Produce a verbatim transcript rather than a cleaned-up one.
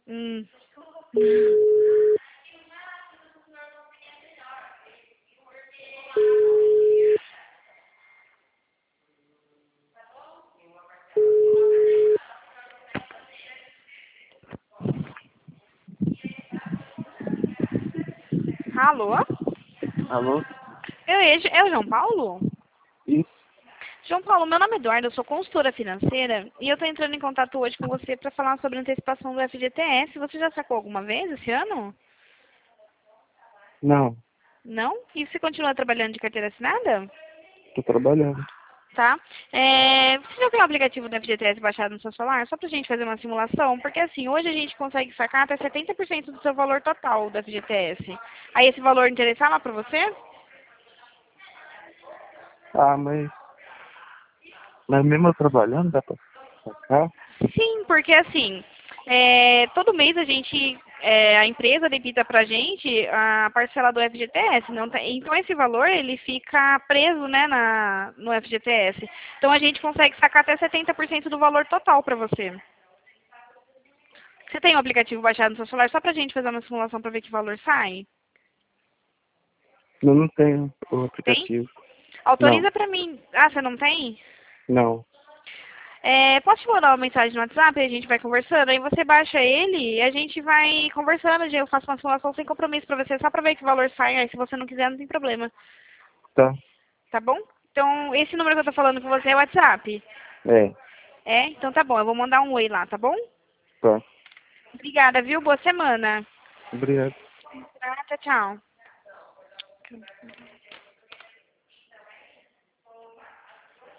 Hum. Alô? Alô? Eu, é o João Paulo? Isso? João Paulo, meu nome é Eduardo, eu sou consultora financeira e eu estou entrando em contato hoje com você para falar sobre a antecipação do F G T S. Você já sacou alguma vez esse ano? Não, Não? E você continua trabalhando de carteira assinada? tô trabalhando. Tá? É, você já tem o aplicativo do F G T S baixado no seu celular? Só pra gente fazer uma simulação? Porque assim, hoje a gente consegue sacar até setenta por cento do seu valor total do F G T S. Aí esse valor interessava pra você? Ah, mas, mas mesmo eu trabalhando, dá pra sacar? Sim, porque assim, é, todo mês a gente, é, a empresa debita pra gente a parcela do F G T S. Não tem- então esse valor ele fica preso, né, na, no F G T S. Então a gente consegue sacar até setenta por cento do valor total pra você. Você tem o aplicativo baixado no seu celular só pra gente fazer uma simulação pra ver que valor sai? Eu não tenho o Tem? aplicativo. Não, Autoriza pra mim. Ah, você não tem? não. É, posso te mandar uma mensagem no WhatsApp e a gente vai conversando? Aí você baixa ele e a gente vai conversando. Eu faço uma simulação sem compromisso pra você, só pra ver que valor sai. Aí se você não quiser, não tem problema. Tá. Tá bom? Então, esse número que eu tô falando com você é o WhatsApp? É, É? Então tá bom. Eu vou mandar um oi lá, tá bom? tá. Obrigada, viu? Boa semana. Obrigado. Tá, tchau, tchau.